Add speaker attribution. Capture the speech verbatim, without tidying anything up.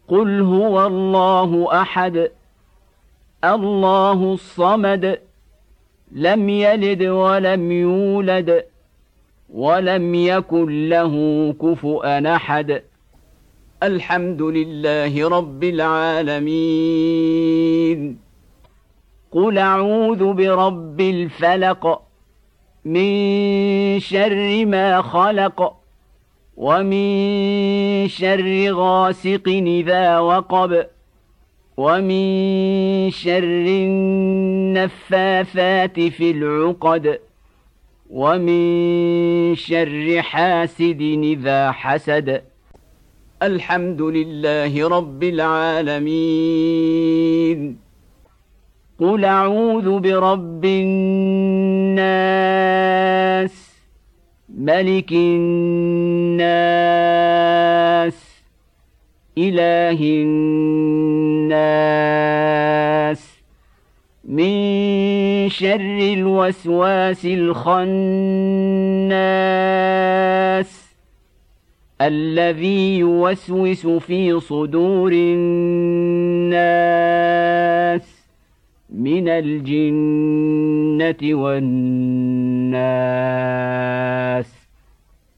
Speaker 1: قل هو الله أحد الله الصمد لم يلد ولم يولد ولم يكن له كفؤا أحد. الحمد لله رب العالمين. قل أعوذ برب الفلق من شر ما خلق ومن شر غاسق إذا وقب ومن شر النفاثات في العقد ومن شر حاسد إذا حسد. الحمد لله رب العالمين. قل أعوذ برب الناس ملك الناس إله الناس من شر الوسواس الخناس الذي يوسوس في صدور الناس من الجنة والناس.